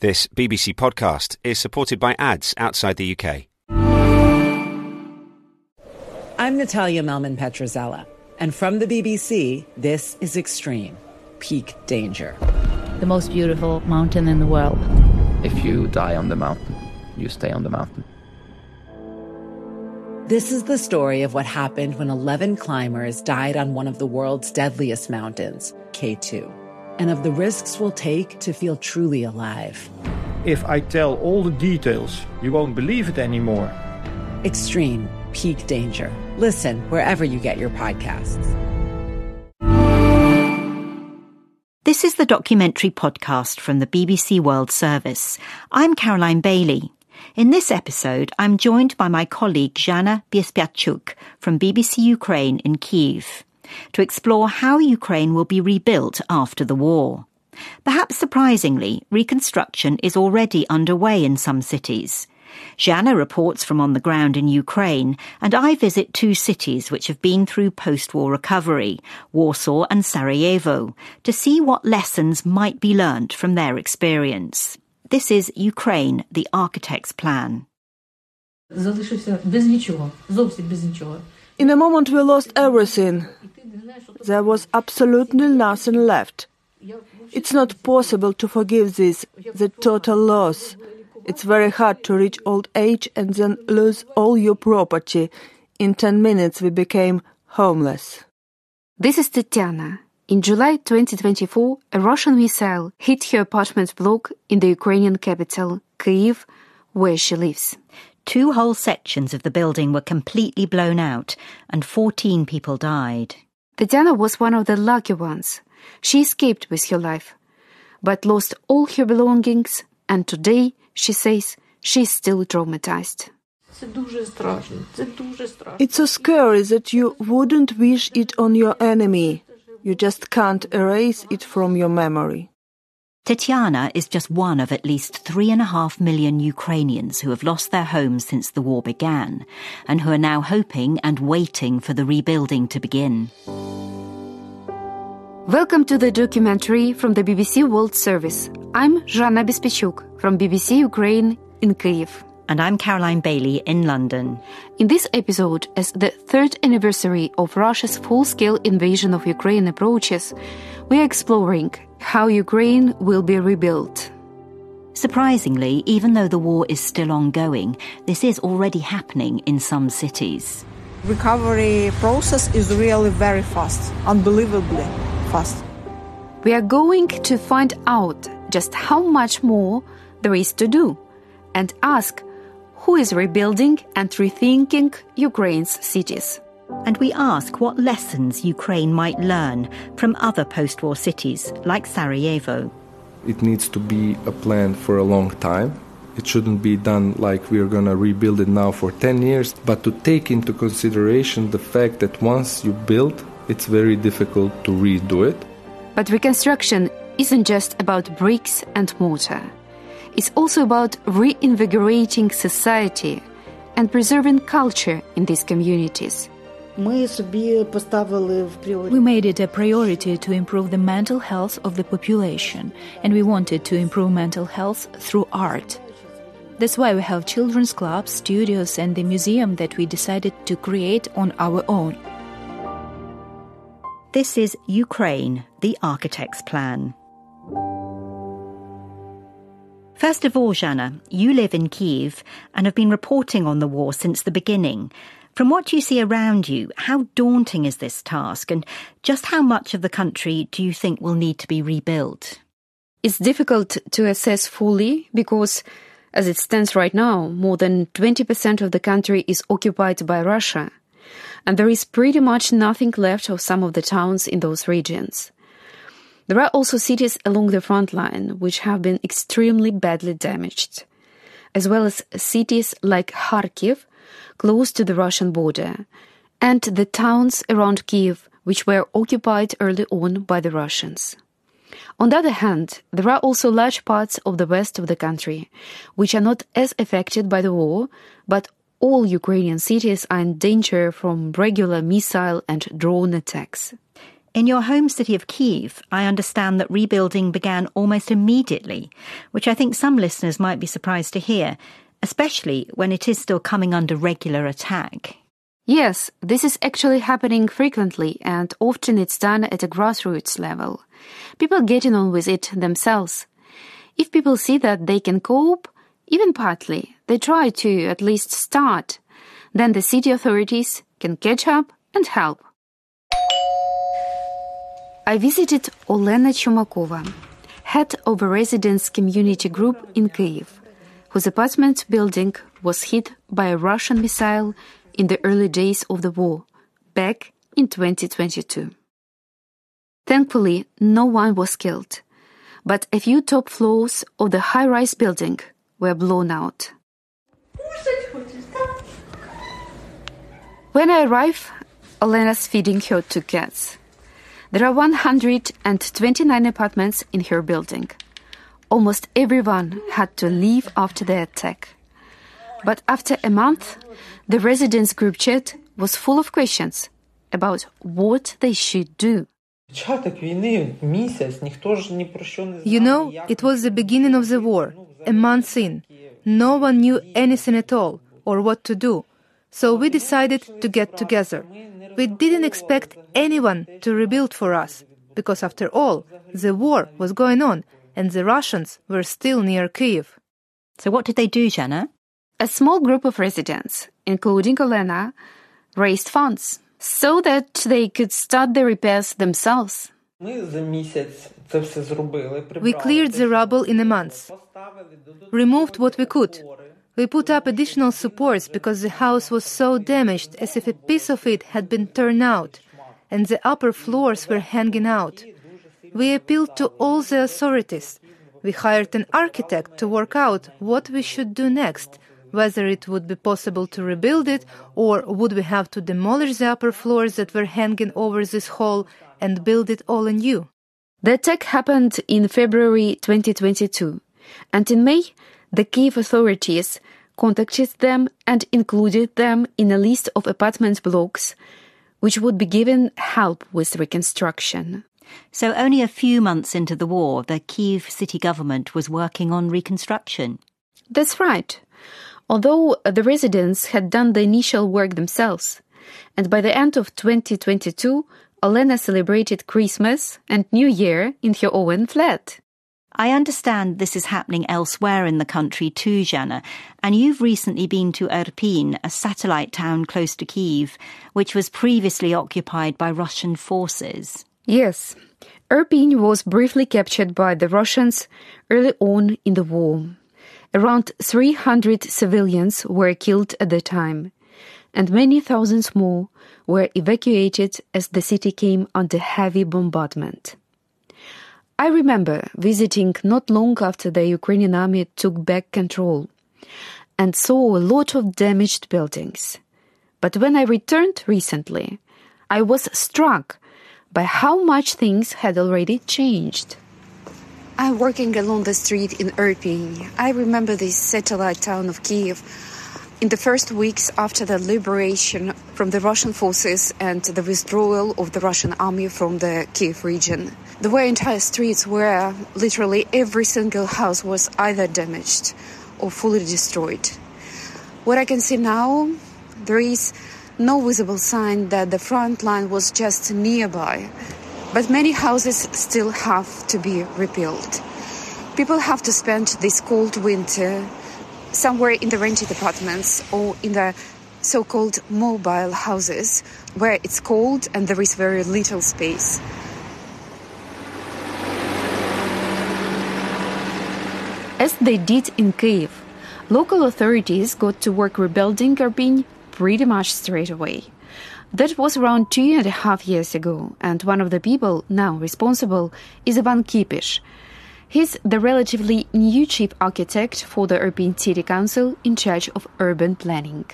This BBC podcast is supported by ads outside the UK. I'm Natalia Melman-Petrozella, and from the BBC, this is Extreme, Peak Danger. The most beautiful mountain in the world. If you die on the mountain, you stay on the mountain. This is the story of what happened when 11 climbers died on one of the world's deadliest mountains, K2, and of the risks we'll take to feel truly alive. If I tell all the details, you won't believe it anymore. Extreme, Peak Danger. Listen wherever you get your podcasts. This is the documentary podcast from the BBC World Service. I'm Caroline Bailey. In this episode, I'm joined by my colleague Zhanna Biespiatchuk from BBC Ukraine in Kyiv to explore how Ukraine will be rebuilt after the war. Perhaps surprisingly, reconstruction is already underway in some cities. Zhanna reports from on the ground in Ukraine, and I visit two cities which have been through post-war recovery, Warsaw and Sarajevo, to see what lessons might be learnt from their experience. This is Ukraine, the Architect's Plan. In a moment we lost everything. There was absolutely nothing left. It's not possible to forgive this, the total loss. It's very hard to reach old age and then lose all your property. In 10 minutes we became homeless. This is Tatiana. In July 2024, a Russian missile hit her apartment block in the Ukrainian capital, Kyiv, where she lives. 2 whole sections of the building were completely blown out, and 14 people died. Tatiana was one of the lucky ones. She escaped with her life, but lost all her belongings, and today, she says, she's still traumatized. It's so scary that you wouldn't wish it on your enemy. You just can't erase it from your memory. Tatiana is just one of at least 3.5 million Ukrainians who have lost their homes since the war began, and who are now hoping and waiting for the rebuilding to begin. Welcome to the documentary from the BBC World Service. I'm Zhanna Biespiatchuk from BBC Ukraine in Kyiv. And I'm Caroline Bailey in London. In this episode, as the 3rd anniversary of Russia's full-scale invasion of Ukraine approaches, we are exploring how Ukraine will be rebuilt. Surprisingly, even though the war is still ongoing, this is already happening in some cities. Recovery process is really very fast, unbelievably fast. We are going to find out just how much more there is to do and ask who is rebuilding and rethinking Ukraine's cities. And we ask what lessons Ukraine might learn from other post-war cities like Sarajevo. It needs to be a plan for a long time. It shouldn't be done like we're going to rebuild it now for 10 years, but to take into consideration the fact that once you build, it's very difficult to redo it. But reconstruction isn't just about bricks and mortar. It's also about reinvigorating society and preserving culture in these communities. We made it a priority to improve the mental health of the population, and we wanted to improve mental health through art. That's why we have children's clubs, studios, and the museum that we decided to create on our own. This is Ukraine, the Architect's Plan. First of all, Zhanna, you live in Kyiv and have been reporting on the war since the beginning. From what you see around you, how daunting is this task, and just how much of the country do you think will need to be rebuilt? It's difficult to assess fully because, as it stands right now, more than 20% of the country is occupied by Russia, and there is pretty much nothing left of some of the towns in those regions. There are also cities along the front line which have been extremely badly damaged, as well as cities like Kharkiv, close to the Russian border, and the towns around Kyiv, which were occupied early on by the Russians. On the other hand, there are also large parts of the west of the country, which are not as affected by the war, but all Ukrainian cities are in danger from regular missile and drone attacks. In your home city of Kyiv, I understand that rebuilding began almost immediately, which I think some listeners might be surprised to hear, especially when it is still coming under regular attack. Yes, this is actually happening frequently, and often it's done at a grassroots level. People getting on with it themselves. If people see that they can cope, even partly, they try to at least start. Then the city authorities can catch up and help. I visited Olena Chumakova, head of a residents' community group in Kyiv, whose apartment building was hit by a Russian missile in the early days of the war, back in 2022. Thankfully, no one was killed, but a few top floors of the high-rise building were blown out. When I arrived, Olena's feeding her 2 cats. There are 129 apartments in her building. Almost everyone had to leave after the attack. But after a month, the residents' group chat was full of questions about what they should do. You know, it was the beginning of the war, a month in. No one knew anything at all, or what to do. So we decided to get together. We didn't expect anyone to rebuild for us, because after all, the war was going on, and the Russians were still near Kyiv. So what did they do, Jana? A small group of residents, including Olena, raised funds so that they could start the repairs themselves. We cleared the rubble in a month, removed what we could. We put up additional supports because the house was so damaged as if a piece of it had been torn out, and the upper floors were hanging out. We appealed to all the authorities. We hired an architect to work out what we should do next, whether it would be possible to rebuild it, or would we have to demolish the upper floors that were hanging over this hall and build it all anew. The attack happened in February 2022, and in May, the Kyiv authorities contacted them and included them in a list of apartment blocks which would be given help with reconstruction. So only a few months into the war, the Kyiv city government was working on reconstruction. That's right. Although the residents had done the initial work themselves, and by the end of 2022, Olena celebrated Christmas and New Year in her own flat. I understand this is happening elsewhere in the country too, Jana, and you've recently been to Irpin, a satellite town close to Kyiv, which was previously occupied by Russian forces. Yes, Irpin was briefly captured by the Russians early on in the war. Around 300 civilians were killed at the time, and many thousands more were evacuated as the city came under heavy bombardment. I remember visiting not long after the Ukrainian army took back control and saw a lot of damaged buildings. But when I returned recently, I was struck by how much things had already changed. I'm working along the street in Irpin. I remember this satellite town of Kyiv. In the first weeks after the liberation from the Russian forces and the withdrawal of the Russian army from the Kyiv region, there were entire streets where literally every single house was either damaged or fully destroyed. What I can see now, there is no visible sign that the front line was just nearby, but many houses still have to be rebuilt. People have to spend this cold winter somewhere in the rented apartments or in the so-called mobile houses where it's cold and there is very little space. As they did in Kyiv, local authorities got to work rebuilding Irpin pretty much straight away. That was around 2.5 years ago, and one of the people now responsible is Ivan Kipish. He's the relatively new chief architect for the Irpin City Council in charge of urban planning.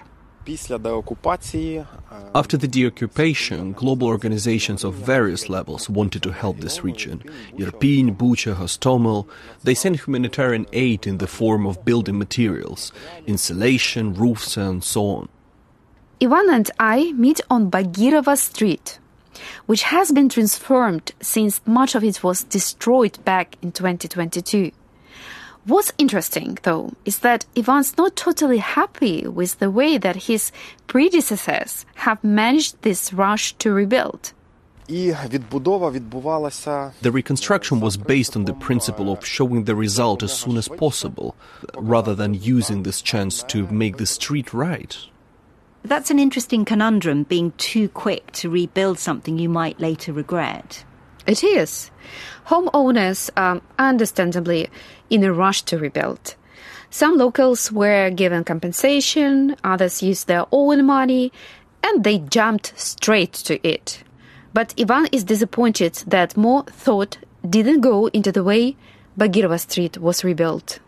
After the deoccupation, global organizations of various levels wanted to help this region. Irpin, Bucha, Hostomel. They sent humanitarian aid in the form of building materials, insulation, roofs and so on. Ivan and I meet on Bagirova Street. which has been transformed since much of it was destroyed back in 2022. What's interesting, though, is that Ivan's not totally happy with the way that his predecessors have managed this rush to rebuild. The reconstruction was based on the principle of showing the result as soon as possible, rather than using this chance to make the street right. That's an interesting conundrum, being too quick to rebuild something you might later regret. It is. Homeowners are understandably in a rush to rebuild. Some locals were given compensation, others used their own money, and they jumped straight to it. But Ivan is disappointed that more thought didn't go into the way Bagirova Street was rebuilt.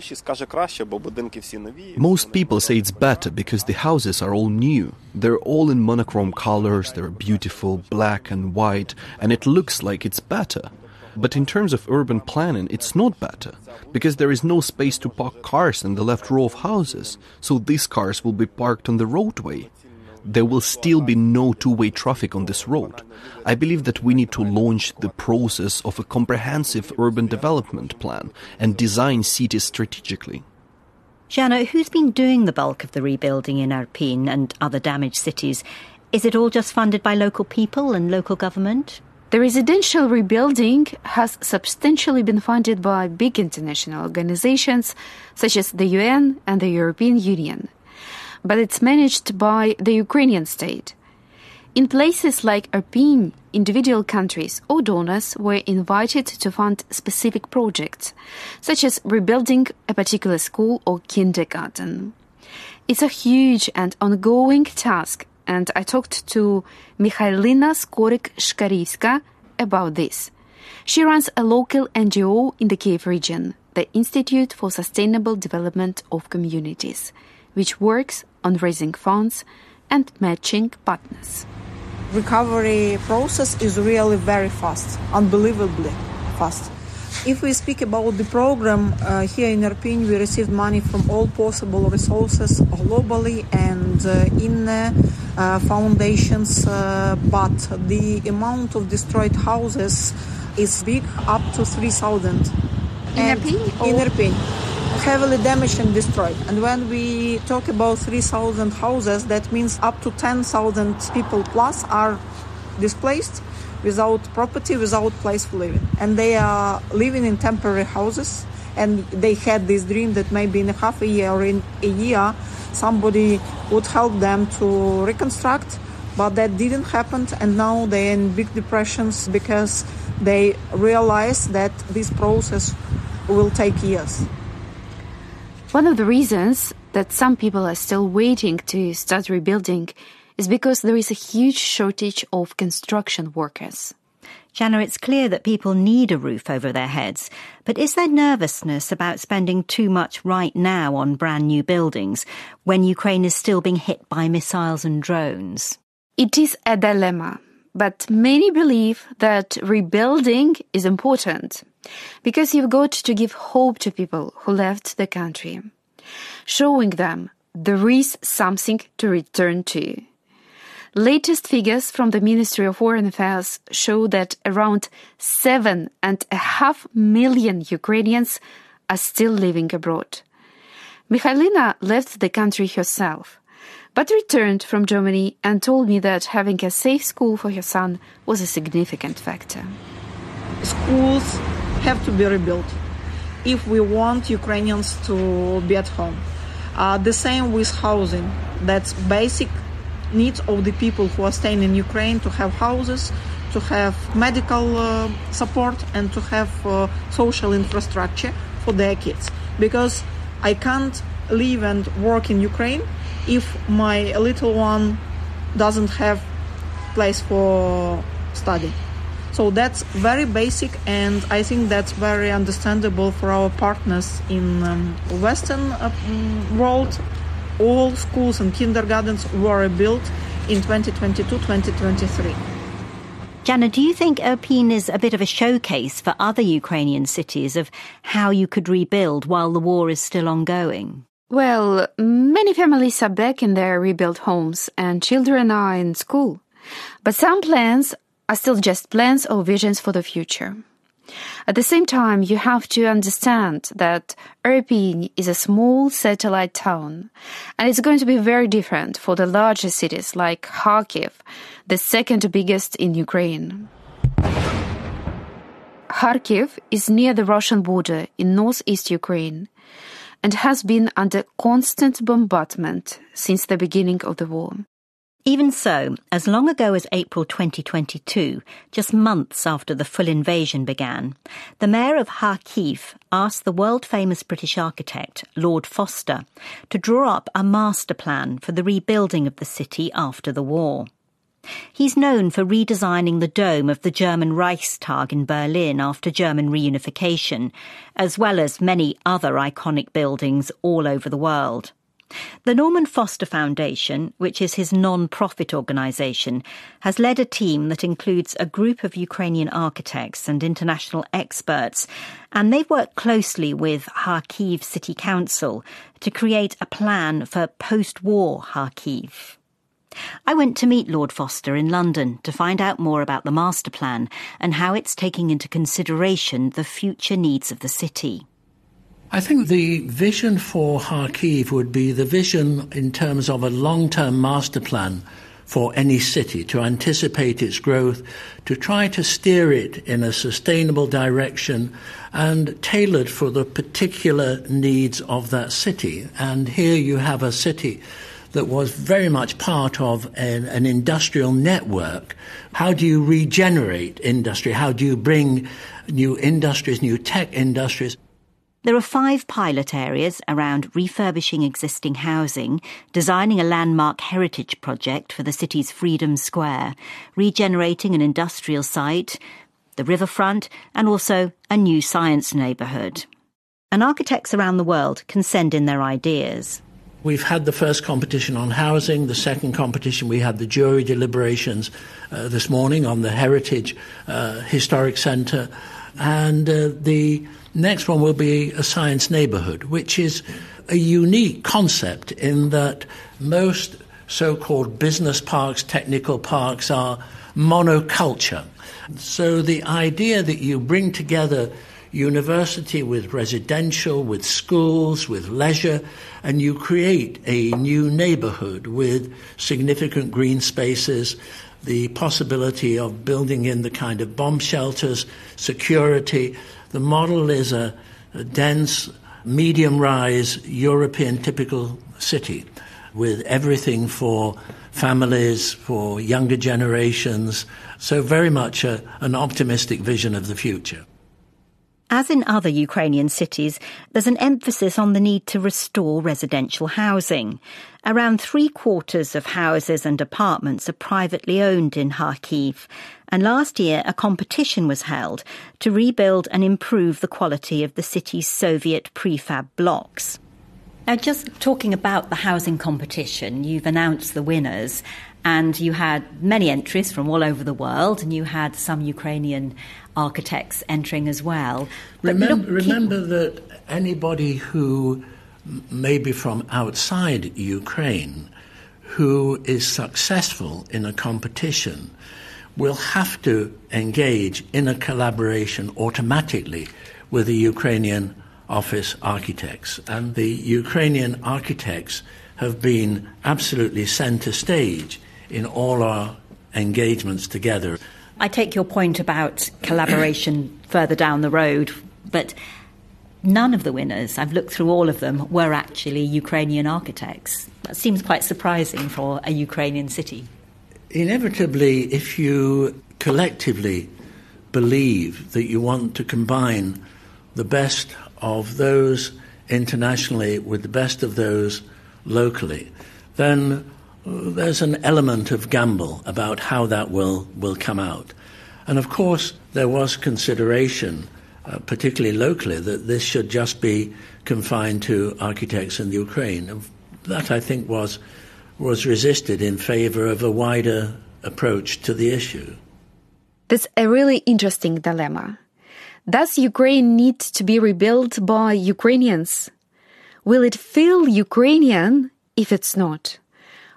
Most people say it's better because the houses are all new. They're all in monochrome colors, they're beautiful, black and white, and it looks like it's better. But in terms of urban planning, it's not better, because there is no space to park cars in the left row of houses, so these cars will be parked on the roadway. There will still be no two-way traffic on this road. I believe that we need to launch the process of a comprehensive urban development plan and design cities strategically. Jana, who's been doing the bulk of the rebuilding in Irpin and other damaged cities? Is it all just funded by local people and local government? The residential rebuilding has substantially been funded by big international organizations such as the UN and the European Union. But it's managed by the Ukrainian state. In places like Irpin, individual countries or donors were invited to fund specific projects, such as rebuilding a particular school or kindergarten. It's a huge and ongoing task, and I talked to Mikhailina Skorik-Shkarivska about this. She runs a local NGO in the Kiev region, the Institute for Sustainable Development of Communities, which works on raising funds and matching partners. Recovery process is really very fast, unbelievably fast. If we speak about the program, here in Irpin we received money from all possible resources globally and in foundations, but the amount of destroyed houses is big, up to 3,000. In Irpin? In Irpin. Heavily damaged and destroyed. And when we talk about 3,000 houses, that means up to 10,000 people plus are displaced without property, without place for living. And they are living in temporary houses, and they had this dream that maybe in a half a year or in a year somebody would help them to reconstruct, but that didn't happen, and now they're in big depressions because they realize that this process will take years. One of the reasons that some people are still waiting to start rebuilding is because there is a huge shortage of construction workers. Jana, it's clear that people need a roof over their heads, but is there nervousness about spending too much right now on brand new buildings when Ukraine is still being hit by missiles and drones? It is a dilemma, but many believe that rebuilding is important because you've got to give hope to people who left the country, showing them there is something to return to. Latest figures from the Ministry of Foreign Affairs show that around 7.5 million Ukrainians are still living abroad. Mikhailina left the country herself, but returned from Germany and told me that having a safe school for her son was a significant factor. Schools have to be rebuilt if we want Ukrainians to be at home. The same with housing. That's basic needs of the people who are staying in Ukraine, to have houses, to have medical support, and to have social infrastructure for their kids. Because I can't live and work in Ukraine if my little one doesn't have place for study. So that's very basic, and I think that's very understandable for our partners in Western world. All schools and kindergartens were built in 2022-2023. Jana, do you think Irpin is a bit of a showcase for other Ukrainian cities of how you could rebuild while the war is still ongoing? Well, many families are back in their rebuilt homes and children are in school. But some plans are still just plans or visions for the future. At the same time, you have to understand that Irpin is a small satellite town, and it's going to be very different for the larger cities like Kharkiv, the second biggest in Ukraine. Kharkiv is near the Russian border in northeast Ukraine and has been under constant bombardment since the beginning of the war. Even so, as long ago as April 2022, just months after the full invasion began, the mayor of Kharkiv asked the world-famous British architect, Lord Foster, to draw up a master plan for the rebuilding of the city after the war. He's known for redesigning the dome of the German Reichstag in Berlin after German reunification, as well as many other iconic buildings all over the world. The Norman Foster Foundation, which is his non-profit organisation, has led a team that includes a group of Ukrainian architects and international experts, and they've worked closely with Kharkiv City Council to create a plan for post-war Kharkiv. I went to meet Lord Foster in London to find out more about the master plan and how it's taking into consideration the future needs of the city. I think the vision for Kharkiv would be the vision in terms of a long-term master plan for any city, to anticipate its growth, to try to steer it in a sustainable direction and tailored for the particular needs of that city. And here you have a city that was very much part of an industrial network. How do you regenerate industry? How do you bring new industries, new tech industries? There are 5 pilot areas around refurbishing existing housing, designing a landmark heritage project for the city's Freedom Square, regenerating an industrial site, the riverfront, and also a new science neighbourhood. And architects around the world can send in their ideas. We've had the first competition on housing, the second competition we had the jury deliberations this morning on the Heritage Historic Centre, and the next one will be a science neighbourhood, which is a unique concept in that most so-called business parks, technical parks are monoculture. So the idea that you bring together university with residential, with schools, with leisure, and you create a new neighbourhood with significant green spaces, the possibility of building in the kind of bomb shelters, security. The model is a dense, medium-rise, European typical city with everything for families, for younger generations. So very much an optimistic vision of the future. As in other Ukrainian cities, there's an emphasis on the need to restore residential housing. Around 3/4 of houses and apartments are privately owned in Kharkiv, and last year a competition was held to rebuild and improve the quality of the city's Soviet prefab blocks. Now, just talking about the housing competition, you've announced the winners, and you had many entries from all over the world, and you had some Ukrainian architects entering as well. Remember that anybody who may be from outside Ukraine who is successful in a competition will have to engage in a collaboration automatically with the Ukrainian office architects. And the Ukrainian architects have been absolutely centre stage in all our engagements together. I take your point about collaboration further down the road, but none of the winners, I've looked through all of them, were actually Ukrainian architects. That seems quite surprising for a Ukrainian city. Inevitably, if you collectively believe that you want to combine the best of those internationally with the best of those locally, then there's an element of gamble about how that will come out. And of course, there was consideration, particularly locally, that this should just be confined to architects in the Ukraine. That, I think, was resisted in favour of a wider approach to the issue. That's a really interesting dilemma. Does Ukraine need to be rebuilt by Ukrainians? Will it feel Ukrainian if it's not?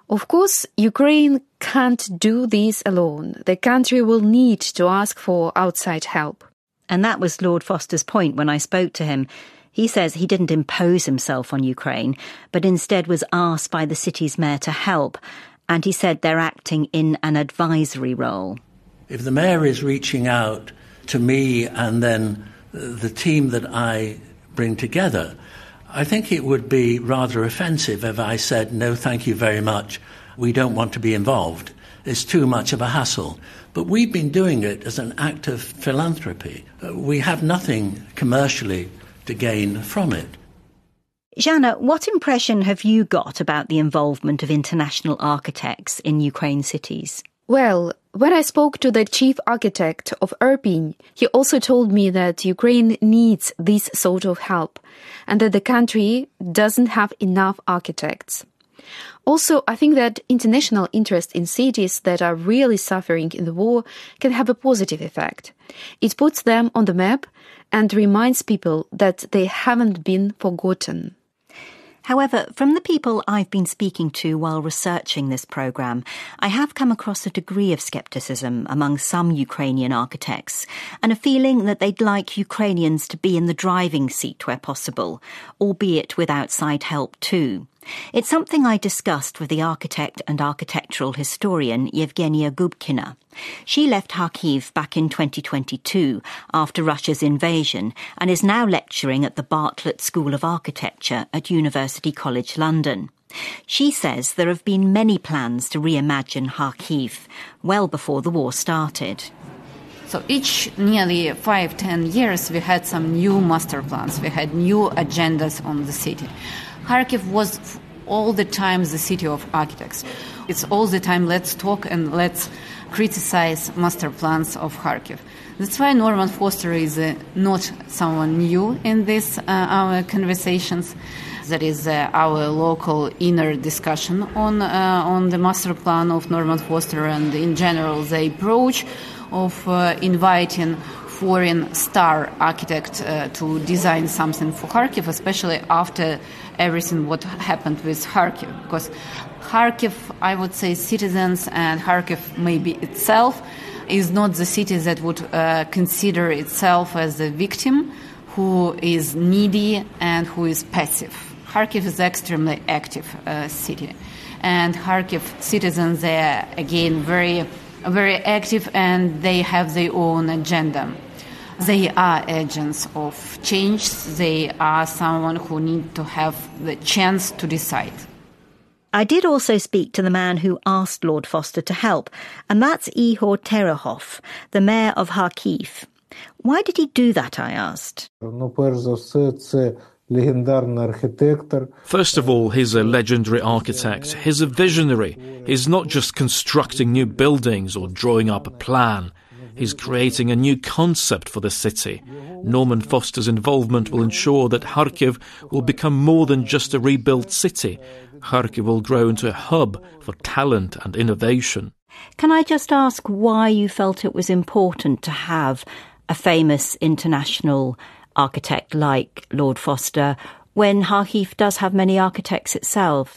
Of course, Ukraine can't do this alone. The country will need to ask for outside help. And that was Lord Foster's point when I spoke to him. He says he didn't impose himself on Ukraine, but instead was asked by the city's mayor to help. And he said they're acting in an advisory role. If the mayor is reaching out to me and then the team that I bring together, I think it would be rather offensive if I said, no, thank you very much. We don't want to be involved. It's too much of a hassle. But we've been doing it as an act of philanthropy. We have nothing commercially to gain from it. Zhanna, what impression have you got about the involvement of international architects in Ukraine cities? Well, when I spoke to the chief architect of Irpin, he also told me that Ukraine needs this sort of help and that the country doesn't have enough architects. Also, I think that international interest in cities that are really suffering in the war can have a positive effect. It puts them on the map and reminds people that they haven't been forgotten. However, from the people I've been speaking to while researching this programme, I have come across a degree of scepticism among some Ukrainian architects and a feeling that they'd like Ukrainians to be in the driving seat where possible, albeit with outside help too. It's something I discussed with the architect and architectural historian Yevgenia Gubkina. She left Kharkiv back in 2022 after Russia's invasion and is now lecturing at the Bartlett School of Architecture at University College London. She says there have been many plans to reimagine Kharkiv well before the war started. So each nearly 5-10 years we had some new master plans, we had new agendas on the city. Kharkiv was all the time the city of architects. It's all the time let's talk and let's criticize master plans of Kharkiv. That's why Norman Foster is not someone new in this our conversations. That is our local inner discussion on the master plan of Norman Foster and in general the approach of inviting foreign star architect to design something for Kharkiv, especially after everything what happened with Kharkiv. Because Kharkiv, I would say, citizens and Kharkiv maybe itself is not the city that would consider itself as a victim who is needy and who is passive. Kharkiv is an extremely active city. And Kharkiv citizens, they are, again, very, very active and they have their own agenda. They are agents of change. They are someone who need to have the chance to decide. I did also speak to the man who asked Lord Foster to help, and that's Ihor Terehov, the mayor of Kharkiv. Why did he do that, I asked. First of all, he's a legendary architect. He's a visionary. He's not just constructing new buildings or drawing up a plan. He's creating a new concept for the city. Norman Foster's involvement will ensure that Kharkiv will become more than just a rebuilt city. Kharkiv will grow into a hub for talent and innovation. Can I just ask why you felt it was important to have a famous international architect like Lord Foster when Kharkiv does have many architects itself?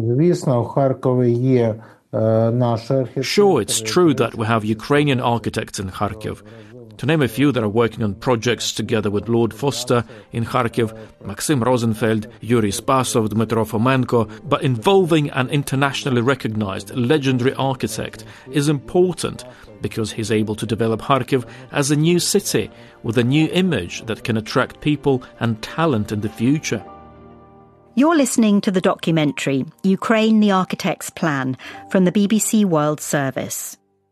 Sure, it's true that we have Ukrainian architects in Kharkiv. To name a few that are working on projects together with Lord Foster in Kharkiv, Maxim Rosenfeld, Yuri Spasov, Dmytro Fomenko, but involving an internationally recognized legendary architect is important because he's able to develop Kharkiv as a new city with a new image that can attract people and talent in the future. You're listening to the documentary Ukraine, the Architect's Plan from the BBC World Service.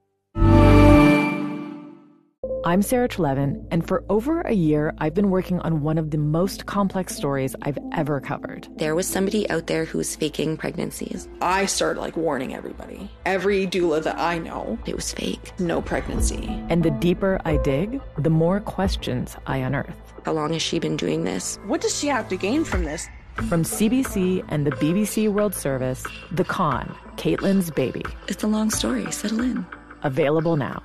I'm Sarah Trelevin, and for over a year, I've been working on one of the most complex stories I've ever covered. There was somebody out there who was faking pregnancies. I started warning everybody. Every doula that I know, it was fake. No pregnancy. And the deeper I dig, the more questions I unearth. How long has she been doing this? What does she have to gain from this? From CBC and the BBC World Service, The Con, Caitlin's Baby. It's a long story. Settle in. Available now.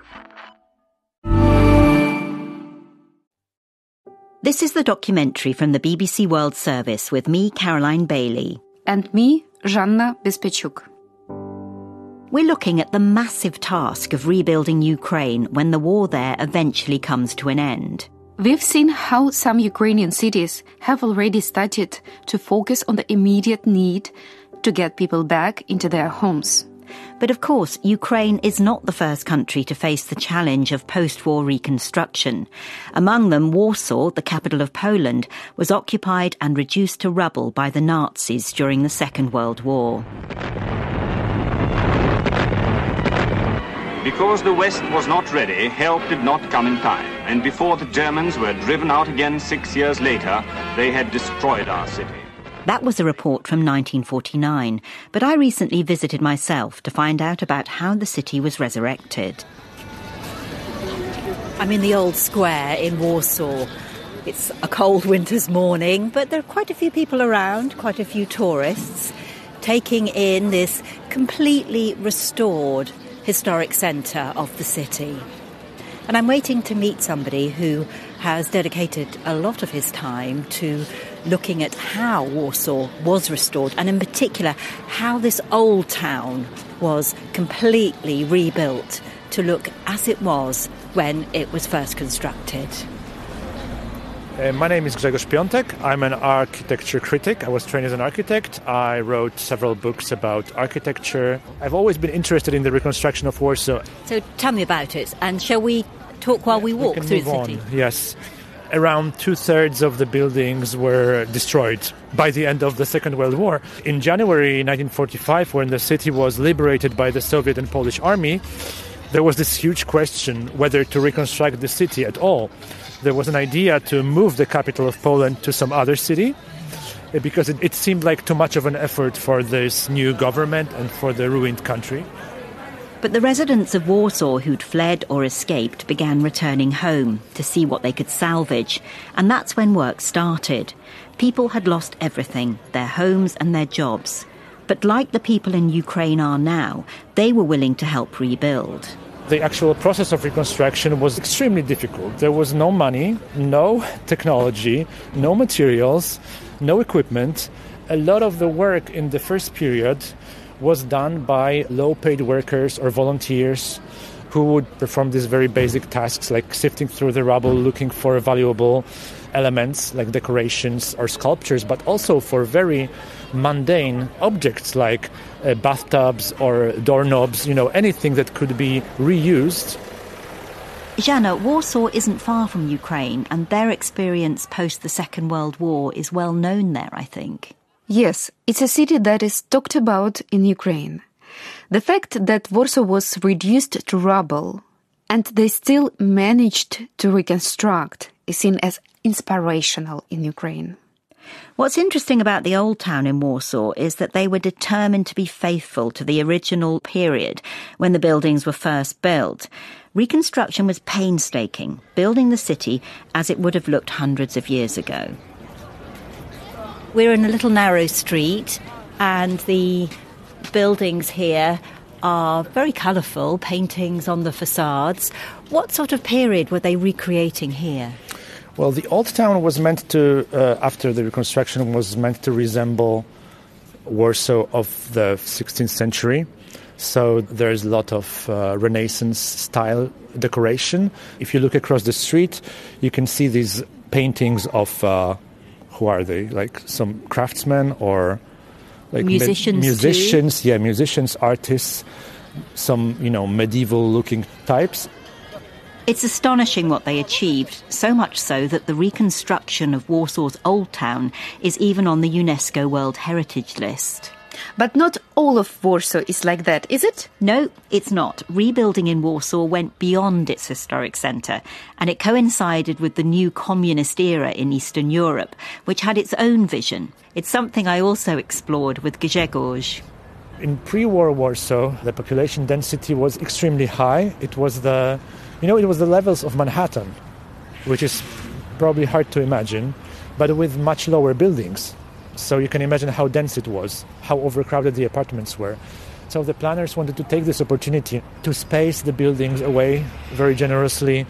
This is the documentary from the BBC World Service with me, Caroline Bailey. And me, Zhanna Bespechuk. We're looking at the massive task of rebuilding Ukraine when the war there eventually comes to an end. We've seen how some Ukrainian cities have already started to focus on the immediate need to get people back into their homes. But of course, Ukraine is not the first country to face the challenge of post-war reconstruction. Among them, Warsaw, the capital of Poland, was occupied and reduced to rubble by the Nazis during the Second World War. Because the West was not ready, help did not come in time. And before the Germans were driven out again 6 years later, they had destroyed our city. That was a report from 1949, but I recently visited myself to find out about how the city was resurrected. I'm in the old square in Warsaw. It's a cold winter's morning, but there are quite a few people around, quite a few tourists, taking in this completely restored historic centre of the city. And I'm waiting to meet somebody who has dedicated a lot of his time to looking at how Warsaw was restored, and in particular how this old town was completely rebuilt to look as it was when it was first constructed. My name is Grzegorz Piątek. I'm an architecture critic. I was trained as an architect. I wrote several books about architecture. I've always been interested in the reconstruction of Warsaw. So tell me about it, and shall we talk while we walk through the city? Yes. Around 2/3 of the buildings were destroyed by the end of the Second World War. In January 1945, when the city was liberated by the Soviet and Polish army, there was this huge question whether to reconstruct the city at all. There was an idea to move the capital of Poland to some other city because it seemed like too much of an effort for this new government and for the ruined country. But the residents of Warsaw who'd fled or escaped began returning home to see what they could salvage. And that's when work started. People had lost everything, their homes and their jobs. But like the people in Ukraine are now, they were willing to help rebuild. The actual process of reconstruction was extremely difficult. There was no money, no technology, no materials, no equipment. A lot of the work in the first period was done by low-paid workers or volunteers who would perform these very basic tasks like sifting through the rubble, looking for valuable elements like decorations or sculptures, but also for very mundane objects like bathtubs or doorknobs, anything that could be reused. Jana, Warsaw isn't far from Ukraine, and their experience post the Second World War is well known there, I think. Yes, it's a city that is talked about in Ukraine. The fact that Warsaw was reduced to rubble and they still managed to reconstruct is seen as inspirational in Ukraine. What's interesting about the old town in Warsaw is that they were determined to be faithful to the original period when the buildings were first built. Reconstruction was painstaking, building the city as it would have looked hundreds of years ago. We're in a little narrow street, and the buildings here are very colourful, paintings on the facades. What sort of period were they recreating here? Well, the old town was meant to, after the reconstruction, was meant to resemble Warsaw of the 16th century. So there's a lot of Renaissance-style decoration. If you look across the street, you can see these paintings of, who are they? Like some craftsmen or like musicians, musicians, artists, some, medieval-looking types. It's astonishing what they achieved, so much so that the reconstruction of Warsaw's old town is even on the UNESCO World Heritage List. But not all of Warsaw is like that, is it? No, it's not. Rebuilding in Warsaw went beyond its historic centre, and it coincided with the new communist era in Eastern Europe, which had its own vision. It's something I also explored with Grzegorz. In pre-war Warsaw, the population density was extremely high. It was the levels of Manhattan, which is probably hard to imagine, but with much lower buildings. So you can imagine how dense it was, how overcrowded the apartments were. So the planners wanted to take this opportunity to space the buildings away very generously,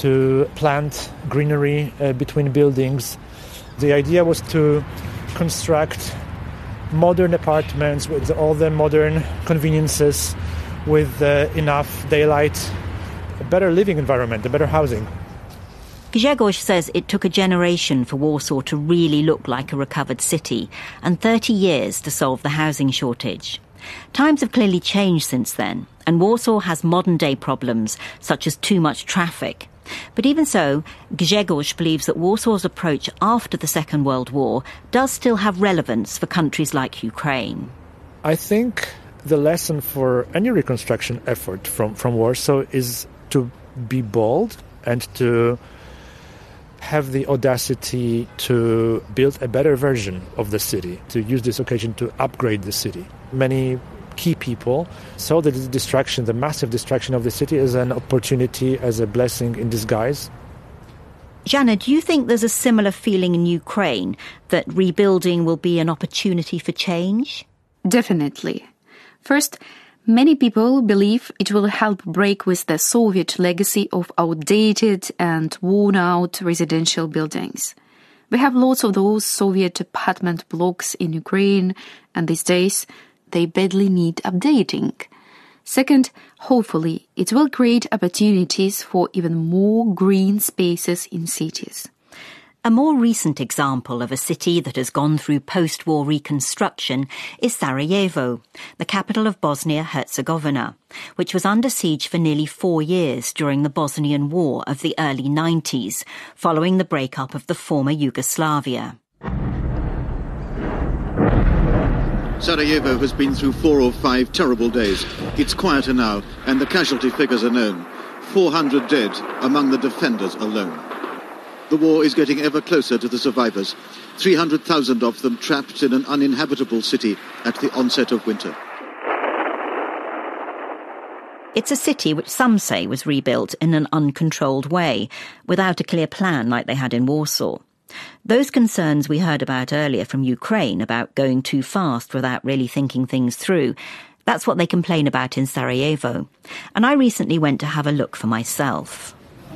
to plant greenery between buildings. The idea was to construct modern apartments with all the modern conveniences, with enough daylight, a better living environment, a better housing. Grzegorz says it took a generation for Warsaw to really look like a recovered city and 30 years to solve the housing shortage. Times have clearly changed since then, and Warsaw has modern-day problems such as too much traffic. But even so, Grzegorz believes that Warsaw's approach after the Second World War does still have relevance for countries like Ukraine. I think the lesson for any reconstruction effort from Warsaw is to be bold and to have the audacity to build a better version of the city, to use this occasion to upgrade the city. Many key people saw the destruction, the massive destruction of the city, as an opportunity, as a blessing in disguise. Jana, do you think there's a similar feeling in Ukraine that rebuilding will be an opportunity for change? Definitely. First, many people believe it will help break with the Soviet legacy of outdated and worn-out residential buildings. We have lots of those Soviet apartment blocks in Ukraine, and these days they badly need updating. Second, hopefully it will create opportunities for even more green spaces in cities. A more recent example of a city that has gone through post-war reconstruction is Sarajevo, the capital of Bosnia-Herzegovina, which was under siege for nearly 4 years during the Bosnian War of the early 90s, following the breakup of the former Yugoslavia. Sarajevo has been through 4 or 5 terrible days. It's quieter now, and the casualty figures are known. 400 dead among the defenders alone. The war is getting ever closer to the survivors, 300,000 of them trapped in an uninhabitable city at the onset of winter. It's a city which some say was rebuilt in an uncontrolled way, without a clear plan like they had in Warsaw. Those concerns we heard about earlier from Ukraine about going too fast without really thinking things through, that's what they complain about in Sarajevo. And I recently went to have a look for myself.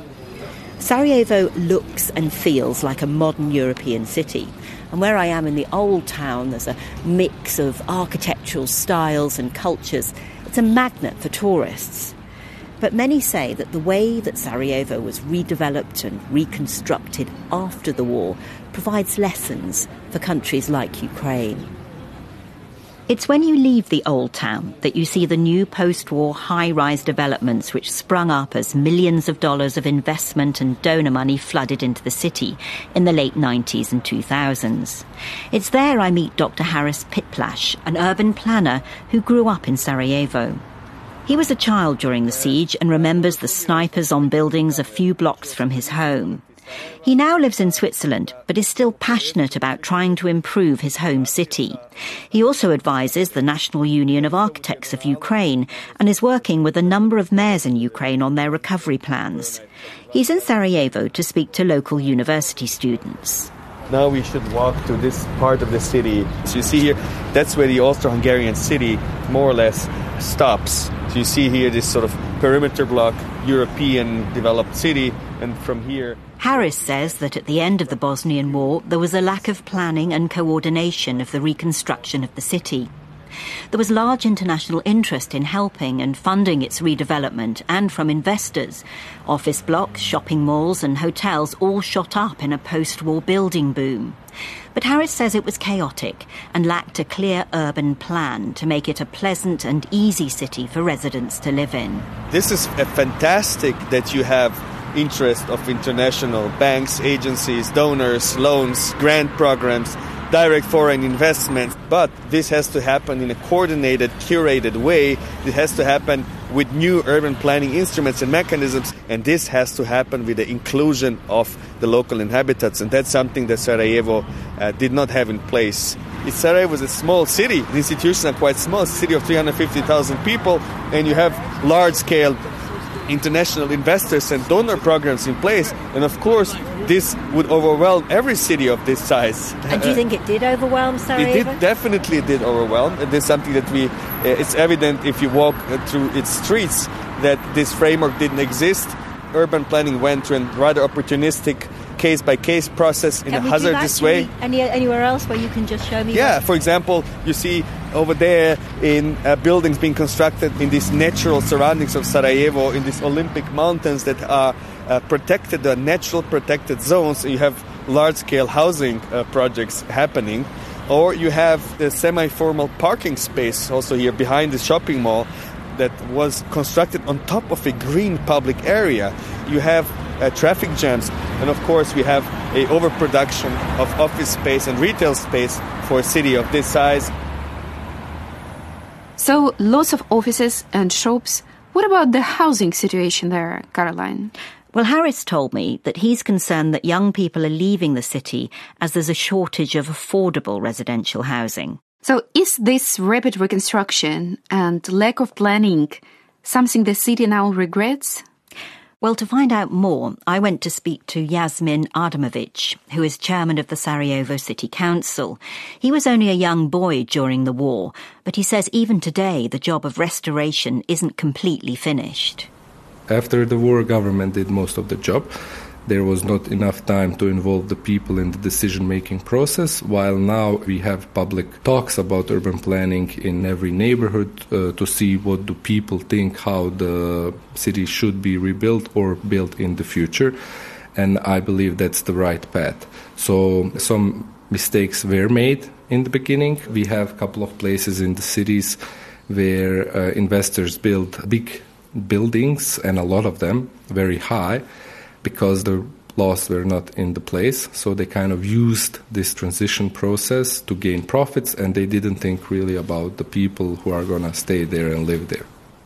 Sarajevo looks and feels like a modern European city. And where I am in the old town, there's a mix of architectural styles and cultures. It's a magnet for tourists. But many say that the way that Sarajevo was redeveloped and reconstructed after the war provides lessons for countries like Ukraine. It's when you leave the old town that you see the new post-war high-rise developments which sprung up as millions of dollars of investment and donor money flooded into the city in the late 90s and 2000s. It's there I meet Dr. Haris Pitplash, an urban planner who grew up in Sarajevo. He was a child during the siege and remembers the snipers on buildings a few blocks from his home. He now lives in Switzerland, but is still passionate about trying to improve his home city. He also advises the National Union of Architects of Ukraine and is working with a number of mayors in Ukraine on their recovery plans. He's in Sarajevo to speak to local university students. Now we should walk to this part of the city. So you see here, that's where the Austro-Hungarian city more or less stops. So you see here this sort of perimeter block, European developed city, and from here... Haris says that at the end of the Bosnian War, there was a lack of planning and coordination of the reconstruction of the city. There was large international interest in helping and funding its redevelopment, and from investors. Office blocks, shopping malls and hotels all shot up in a post-war building boom. But Haris says it was chaotic and lacked a clear urban plan to make it a pleasant and easy city for residents to live in. This is fantastic that you have interest of international banks, agencies, donors, loans, grant programs, direct foreign investments. But this has to happen in a coordinated, curated way. It has to happen with new urban planning instruments and mechanisms. And this has to happen with the inclusion of the local inhabitants. And that's something that Sarajevo did not have in place. Sarajevo is a small city. The institutions are quite small. It's a city of 350,000 people. And you have large-scale international investors and donor programs in place, and of course this would overwhelm every city of this size. And do you think it did overwhelm Sarajevo? It definitely did overwhelm. It is something that it's evident if you walk through its streets that this framework didn't exist. Urban planning went to a rather opportunistic case-by-case process in a hazardous way. Anywhere else where you can just show me? Yeah, for example, you see over there in buildings being constructed in these natural surroundings of Sarajevo, in these Olympic mountains that are protected, the natural protected zones. You have large-scale housing projects happening. Or you have the semi-formal parking space also here behind the shopping mall that was constructed on top of a green public area. You have traffic jams, and of course we have a overproduction of office space and retail space for a city of this size. So lots of offices and shops. What about the housing situation there, Caroline? Well, Harris told me that he's concerned that young people are leaving the city as there's a shortage of affordable residential housing. So is this rapid reconstruction and lack of planning something the city now regrets? Well, to find out more, I went to speak to Yasmin Adamovic, who is chairman of the Sarajevo City Council. He was only a young boy during the war, but he says even today the job of restoration isn't completely finished. After the war, government did most of the job. There was not enough time to involve the people in the decision-making process, while now we have public talks about urban planning in every neighborhood to see what do people think, how the city should be rebuilt or built in the future. And I believe that's the right path. So some mistakes were made in the beginning. We have a couple of places in the cities where investors build big buildings, and a lot of them very high, because the laws were not in the place. So they kind of used this transition process to gain profits, and they didn't think really about the people who are going to stay there and live there.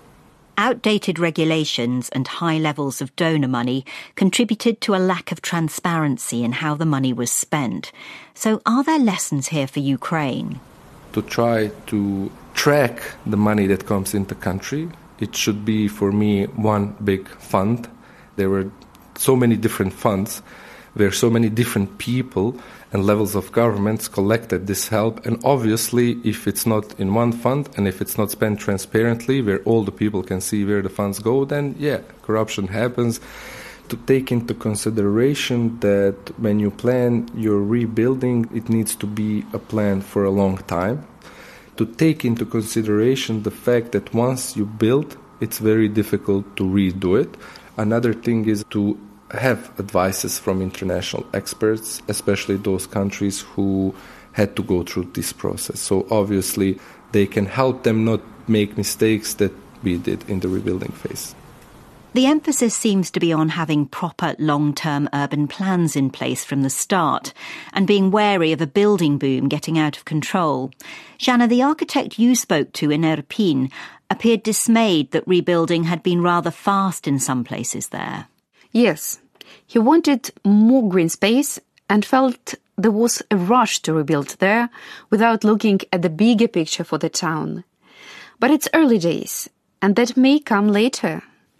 Outdated regulations and high levels of donor money contributed to a lack of transparency in how the money was spent. So are there lessons here for Ukraine? To try to track the money that comes into the country, it should be, for me, one big fund. There were so many different funds where so many different people and levels of governments collected this help. And obviously, if it's not in one fund and if it's not spent transparently, where all the people can see where the funds go, then, yeah, corruption happens. To take into consideration that when you plan your rebuilding, it needs to be a plan for a long time. To take into consideration the fact that once you build, it's very difficult to redo it. Another thing is to have advices from international experts, especially those countries who had to go through this process. So obviously they can help them not make mistakes that we did in the rebuilding phase. The emphasis seems to be on having proper long-term urban plans in place from the start and being wary of a building boom getting out of control. Jana, the architect you spoke to in Irpin appeared dismayed that rebuilding had been rather fast in some places there. Yes, he wanted more green space and felt there was a rush to rebuild there without looking at the bigger picture for the town. But it's early days, and that may come later.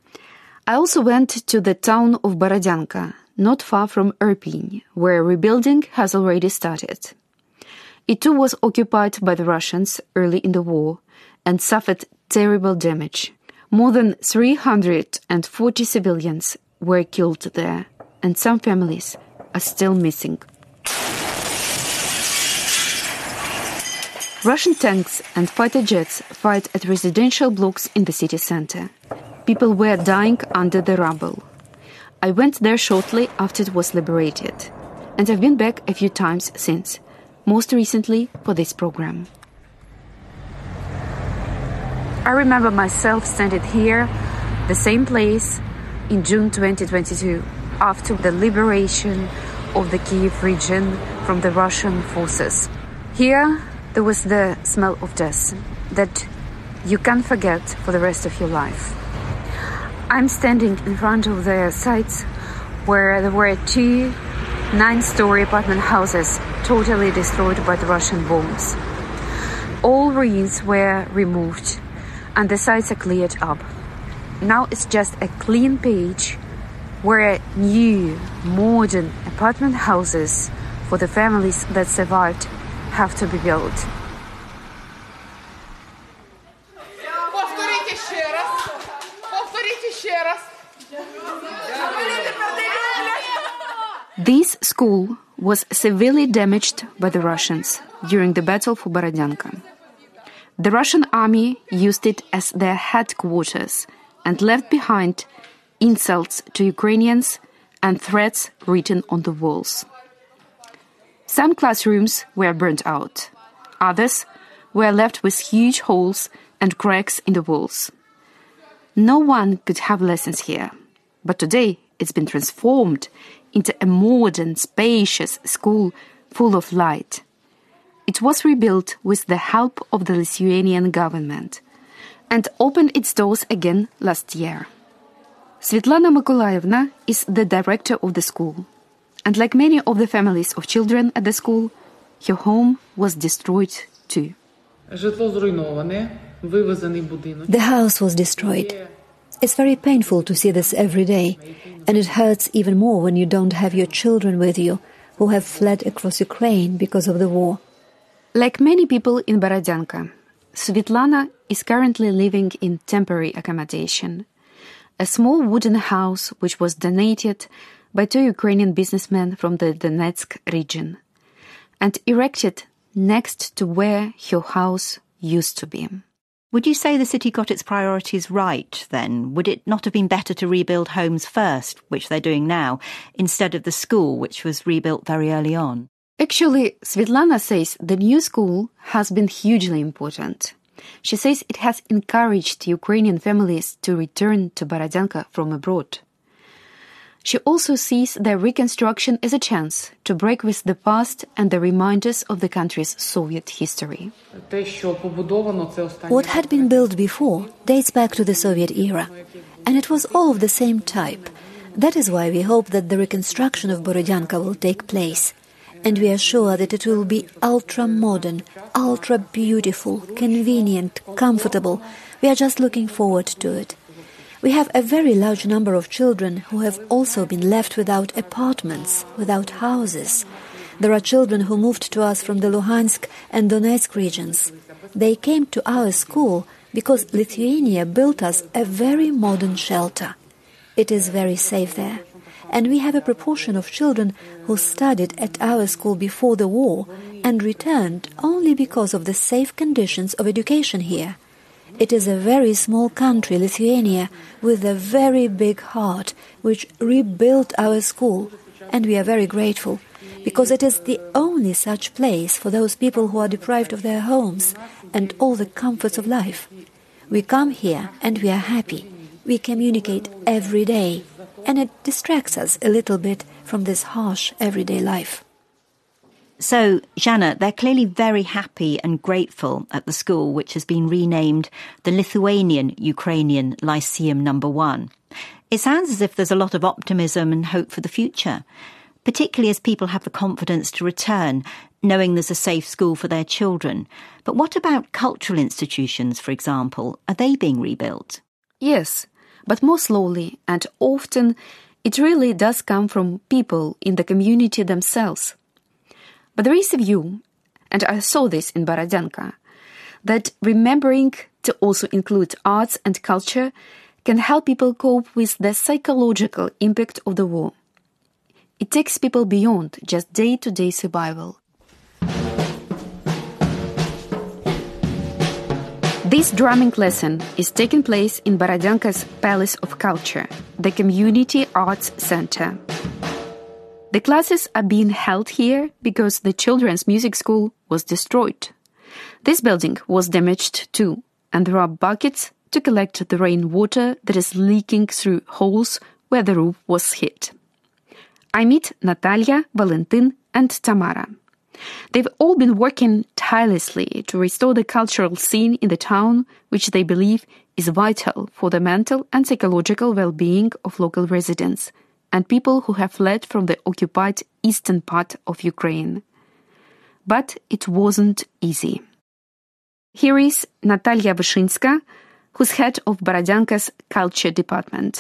I also went to the town of Borodyanka, not far from Irpin, where rebuilding has already started. It too was occupied by the Russians early in the war and suffered terrible damage. More than 340 civilians were killed there, and some families are still missing. Russian tanks and fighter jets fight at residential blocks in the city center. People were dying under the rubble. I went there shortly after it was liberated, and I've been back a few times since, most recently for this program. I remember myself standing here, the same place, in June 2022, after the liberation of the Kiev region from the Russian forces. Here, there was the smell of death that you can't forget for the rest of your life. I'm standing in front of the sites where there were 2 9-story apartment houses totally destroyed by the Russian bombs. All ruins were removed and the sites are cleared up. Now it's just a clean page where new, modern apartment houses for the families that survived have to be built. This school was severely damaged by the Russians during the battle for Borodyanka. The Russian army used it as their headquarters and left behind insults to Ukrainians and threats written on the walls. Some classrooms were burnt out. Others were left with huge holes and cracks in the walls. No one could have lessons here, but today it's been transformed into a modern, spacious school full of light. It was rebuilt with the help of the Lithuanian government and opened its doors again last year. Svetlana Mykolaievna is the director of the school, and like many of the families of children at the school, her home was destroyed too. The house was destroyed. It's very painful to see this every day, and it hurts even more when you don't have your children with you who have fled across Ukraine because of the war. Like many people in Borodyanka, Svetlana is currently living in temporary accommodation, a small wooden house which was donated by 2 Ukrainian businessmen from the Donetsk region and erected next to where her house used to be. Would you say the city got its priorities right then? Would it not have been better to rebuild homes first, which they're doing now, instead of the school, which was rebuilt very early on? Actually, Svetlana says the new school has been hugely important. She says it has encouraged Ukrainian families to return to Borodyanka from abroad. She also sees the reconstruction as a chance to break with the past and the reminders of the country's Soviet history. What had been built before dates back to the Soviet era, and it was all of the same type. That is why we hope that the reconstruction of Borodyanka will take place. And we are sure that it will be ultra-modern, ultra-beautiful, convenient, comfortable. We are just looking forward to it. We have a very large number of children who have also been left without apartments, without houses. There are children who moved to us from the Luhansk and Donetsk regions. They came to our school because Lithuania built us a very modern shelter. It is very safe there. And we have a proportion of children who studied at our school before the war and returned only because of the safe conditions of education here. It is a very small country, Lithuania, with a very big heart, which rebuilt our school, and we are very grateful, because it is the only such place for those people who are deprived of their homes and all the comforts of life. We come here and we are happy. We communicate every day, and it distracts us a little bit from this harsh everyday life. So, Zhanna, they're clearly very happy and grateful at the school, which has been renamed the Lithuanian-Ukrainian Lyceum No. 1. It sounds as if there's a lot of optimism and hope for the future, particularly as people have the confidence to return, knowing there's a safe school for their children. But what about cultural institutions, for example? Are they being rebuilt? Yes, but more slowly, and often it really does come from people in the community themselves. But there is a view, and I saw this in Borodyanka, that remembering to also include arts and culture can help people cope with the psychological impact of the war. It takes people beyond just day-to-day survival. This drumming lesson is taking place in Borodyanka's Palace of Culture, the Community Arts Center. The classes are being held here because the children's music school was destroyed. This building was damaged too, and there are buckets to collect the rainwater that is leaking through holes where the roof was hit. I meet Natalia, Valentin, and Tamara. They've all been working tirelessly to restore the cultural scene in the town, which they believe is vital for the mental and psychological well-being of local residents and people who have fled from the occupied eastern part of Ukraine. But it wasn't easy. Here is Natalia Вишинська, who's head of Borodyanka's culture department.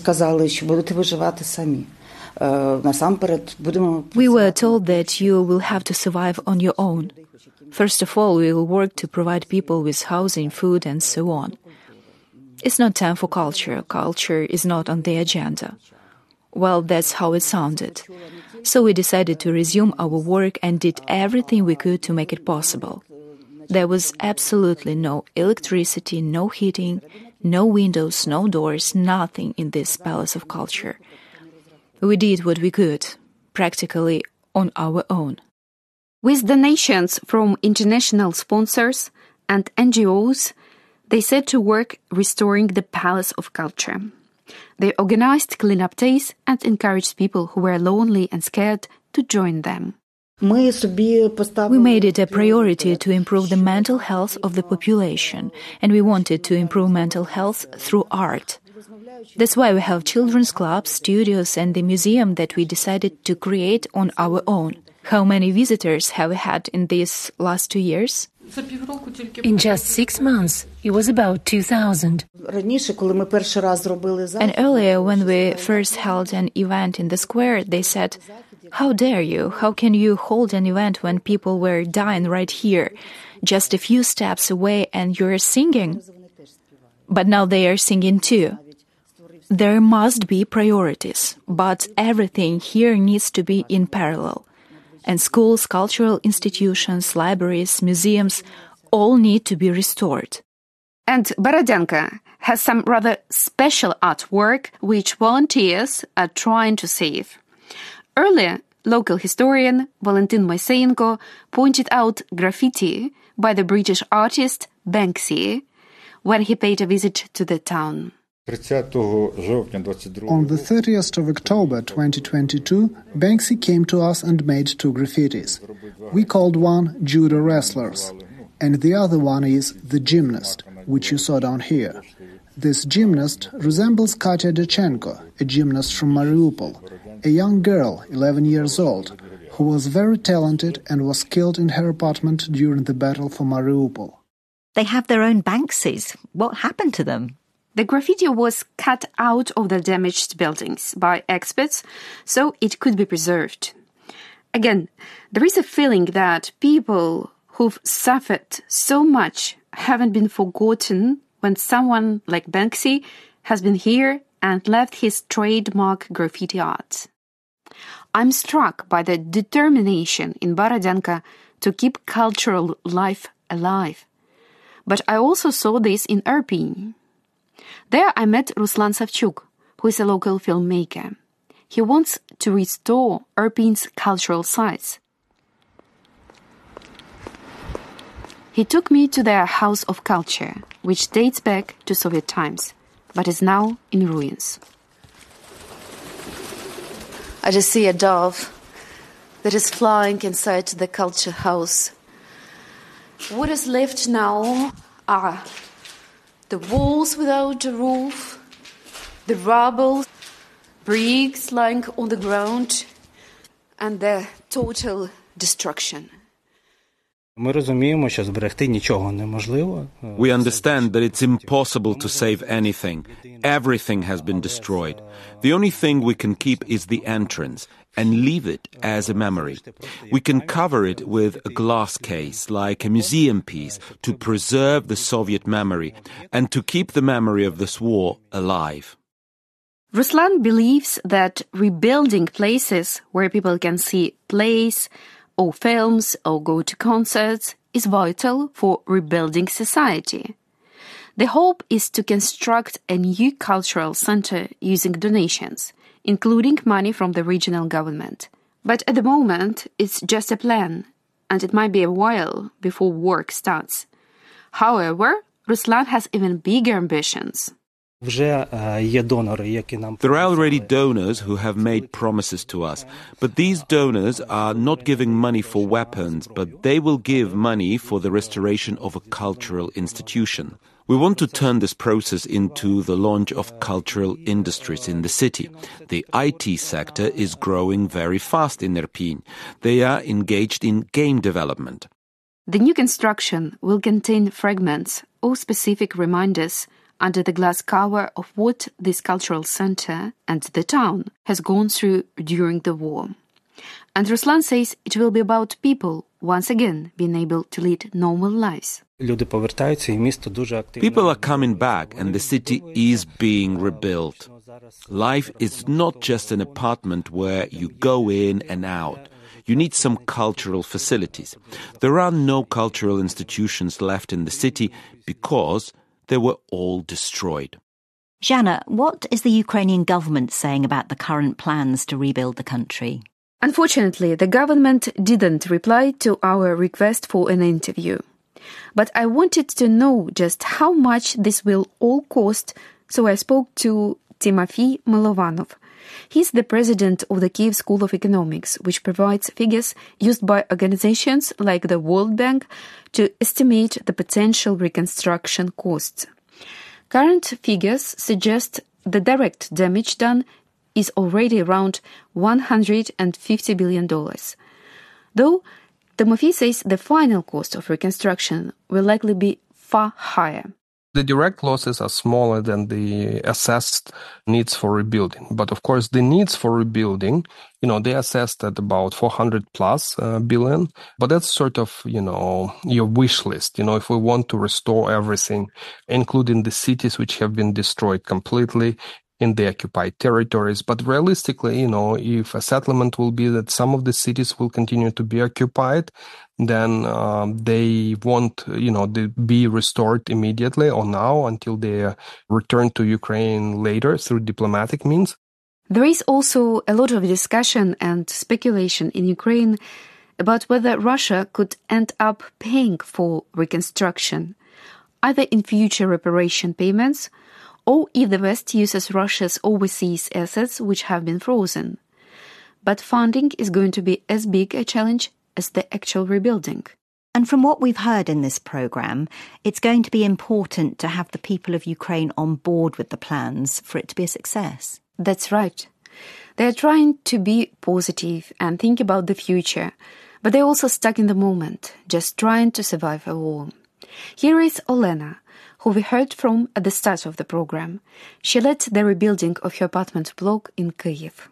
We were told that you will have to survive on your own. First of all, we will work to provide people with housing, food, and so on. It's not time for culture. Culture is not on the agenda. Well, that's how it sounded. So we decided to resume our work and did everything we could to make it possible. There was absolutely no electricity, no heating, no windows, no doors, nothing in this Palace of Culture. We did what we could, practically on our own. With donations from international sponsors and NGOs, they set to work restoring the Palace of Culture. They organized clean-up days and encouraged people who were lonely and scared to join them. We made it a priority to improve the mental health of the population, and we wanted to improve mental health through art. That's why we have children's clubs, studios, and the museum that we decided to create on our own. How many visitors have we had in these last 2 years? In just 6 months, it was about 2,000. And earlier, when we first held an event in the square, they said, "How dare you? How can you hold an event when people were dying right here, just a few steps away, and you're singing?" But now they are singing too. There must be priorities, but everything here needs to be in parallel. And schools, cultural institutions, libraries, museums all need to be restored. And Borodyanka has some rather special artwork which volunteers are trying to save. Earlier, local historian Valentin Moiseyenko pointed out graffiti by the British artist Banksy when he paid a visit to the town. On the 30th of October 2022, Banksy came to us and made 2 graffitis. We called one Judo Wrestlers, and the other one is The Gymnast, which you saw down here. This gymnast resembles Katya Dechenko, a gymnast from Mariupol, a young girl, 11 years old, who was very talented and was killed in her apartment during the battle for Mariupol. They have their own Banksys. What happened to them? The graffiti was cut out of the damaged buildings by experts, so it could be preserved. Again, there is a feeling that people who've suffered so much haven't been forgotten when someone like Banksy has been here and left his trademark graffiti art. I'm struck by the determination in Borodyanka to keep cultural life alive. But I also saw this in Irpin. There I met Ruslan Savchuk, who is a local filmmaker. He wants to restore Irpin's cultural sites. He took me to their House of Culture, which dates back to Soviet times, but is now in ruins. I just see a dove that is flying inside the culture house. What is left now are the walls without a roof, the rubble, bricks lying on the ground, and the total destruction. We understand that it's impossible to save anything. Everything has been destroyed. The only thing we can keep is the entrance and leave it as a memory. We can cover it with a glass case, like a museum piece, to preserve the Soviet memory and to keep the memory of this war alive. Ruslan believes that rebuilding places where people can see plays or films or go to concerts is vital for rebuilding society. The hope is to construct a new cultural center using donations, including money from the regional government. But at the moment, it's just a plan, and it might be a while before work starts. However, Ruslan has even bigger ambitions. There are already donors who have made promises to us, but these donors are not giving money for weapons, but they will give money for the restoration of a cultural institution. We want to turn this process into the launch of cultural industries in the city. The IT sector is growing very fast in Irpin. They are engaged in game development. The new construction will contain fragments or specific reminders under the glass cover of what this cultural center and the town has gone through during the war. And Ruslan says it will be about people once again being able to lead normal lives. People are coming back and the city is being rebuilt. Life is not just an apartment where you go in and out. You need some cultural facilities. There are no cultural institutions left in the city because they were all destroyed. Zhanna, what is the Ukrainian government saying about the current plans to rebuild the country? Unfortunately, the government didn't reply to our request for an interview. But I wanted to know just how much this will all cost, so I spoke to Timofey Milovanov. He's the president of the Kyiv School of Economics, which provides figures used by organizations like the World Bank to estimate the potential reconstruction costs. Current figures suggest the direct damage done is already around $150 billion. Though Timofey says the final cost of reconstruction will likely be far higher. The direct losses are smaller than the assessed needs for rebuilding. But of course, the needs for rebuilding, they assessed at about 400 plus billion. But that's sort of, your wish list. If we want to restore everything, including the cities which have been destroyed completely in the occupied territories. But realistically, if a settlement will be that some of the cities will continue to be occupied, then they won't, be restored immediately or now until they return to Ukraine later through diplomatic means. There is also a lot of discussion and speculation in Ukraine about whether Russia could end up paying for reconstruction, either in future reparation payments or if the West uses Russia's overseas assets which have been frozen. But funding is going to be as big a challenge as the actual rebuilding. And from what we've heard in this programme, it's going to be important to have the people of Ukraine on board with the plans for it to be a success. That's right. They're trying to be positive and think about the future, but they're also stuck in the moment, just trying to survive a war. Here is Olena, who we heard from at the start of the programme. She led the rebuilding of her apartment block in Kyiv.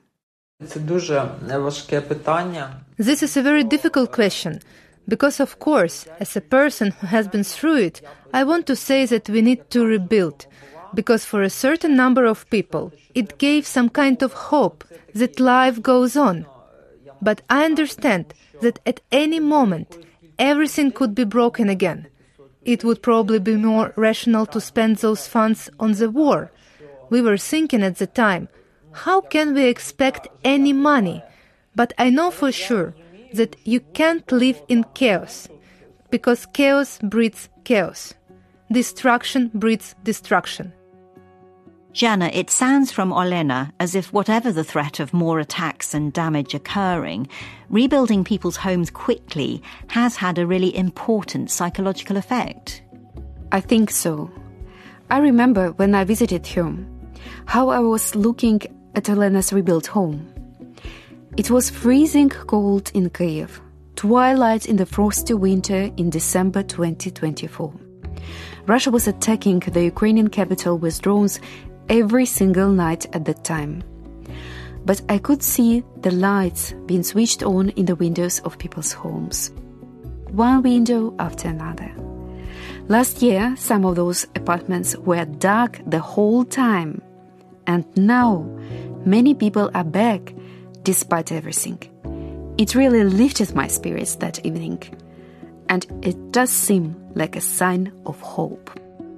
This is a very difficult question, because of course, as a person who has been through it, I want to say that we need to rebuild, because for a certain number of people, it gave some kind of hope that life goes on. But I understand that at any moment, everything could be broken again. It would probably be more rational to spend those funds on the war. We were thinking at the time, how can we expect any money? But I know for sure that you can't live in chaos, because chaos breeds chaos. Destruction breeds destruction. Zhanna, it sounds from Olena as if whatever the threat of more attacks and damage occurring, rebuilding people's homes quickly has had a really important psychological effect. I think so. I remember when I visited home, how I was looking at Olena's rebuilt home. It was freezing cold in Kyiv, twilight in the frosty winter in December 2024. Russia was attacking the Ukrainian capital with drones every single night at that time. But I could see the lights being switched on in the windows of people's homes. One window after another. Last year, some of those apartments were dark the whole time. And now, many people are back, despite everything. It really lifted my spirits that evening. And it does seem like a sign of hope.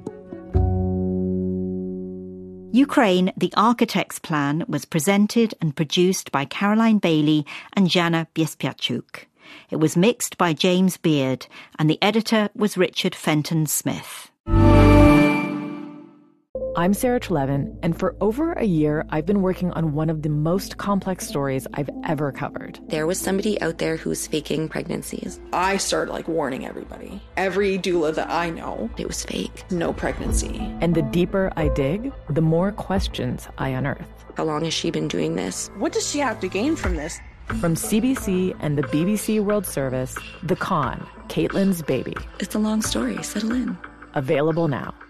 Ukraine, the Architect's Plan was presented and produced by Caroline Bailey and Zhanna Biespiatchuk. It was mixed by James Beard, and the editor was Richard Fenton-Smith. I'm Sarah Trelevin, and for over a year, I've been working on one of the most complex stories I've ever covered. There was somebody out there who's faking pregnancies. I started warning everybody. Every doula that I know, it was fake. No pregnancy. And the deeper I dig, the more questions I unearth. How long has she been doing this? What does she have to gain from this? From CBC and the BBC World Service, The Con, Caitlin's Baby. It's a long story. Settle in. Available now.